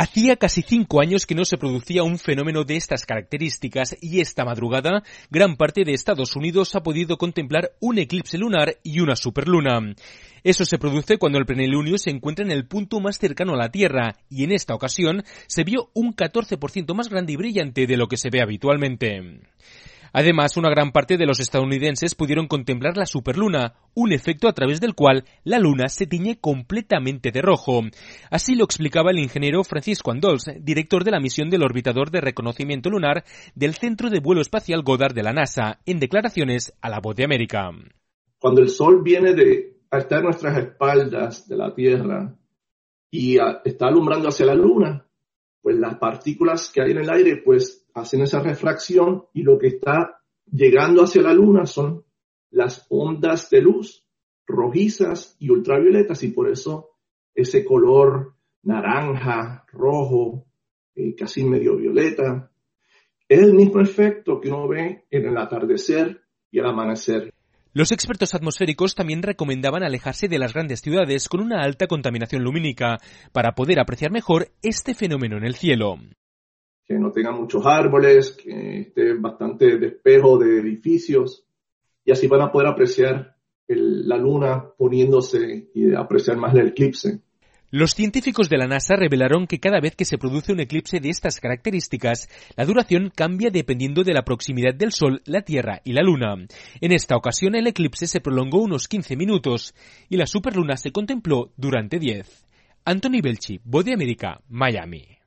Hacía casi 5 años que no se producía un fenómeno de estas características y esta madrugada gran parte de Estados Unidos ha podido contemplar un eclipse lunar y una superluna. Eso se produce cuando el plenilunio se encuentra en el punto más cercano a la Tierra y en esta ocasión se vio un 14% más grande y brillante de lo que se ve habitualmente. Además, una gran parte de los estadounidenses pudieron contemplar la superluna, un efecto a través del cual la luna se tiñe completamente de rojo. Así lo explicaba el ingeniero Francisco Andols, director de la misión del orbitador de reconocimiento lunar del Centro de Vuelo Espacial Goddard de la NASA, en declaraciones a La Voz de América. Cuando el Sol viene a estar a nuestras espaldas de la Tierra y está alumbrando hacia la luna, pues las partículas que hay en el aire pues hacen esa refracción y lo que está llegando hacia la luna son las ondas de luz rojizas y ultravioletas y por eso ese color naranja, rojo, casi medio violeta, es el mismo efecto que uno ve en el atardecer y el amanecer. Los expertos atmosféricos también recomendaban alejarse de las grandes ciudades con una alta contaminación lumínica para poder apreciar mejor este fenómeno en el cielo. Que no tenga muchos árboles, que esté bastante despejo de edificios y así van a poder apreciar la luna poniéndose y apreciar más el eclipse. Los científicos de la NASA revelaron que cada vez que se produce un eclipse de estas características, la duración cambia dependiendo de la proximidad del Sol, la Tierra y la Luna. En esta ocasión el eclipse se prolongó unos 15 minutos y la superluna se contempló durante 10. Anthony Belchi, Voz de América, Miami.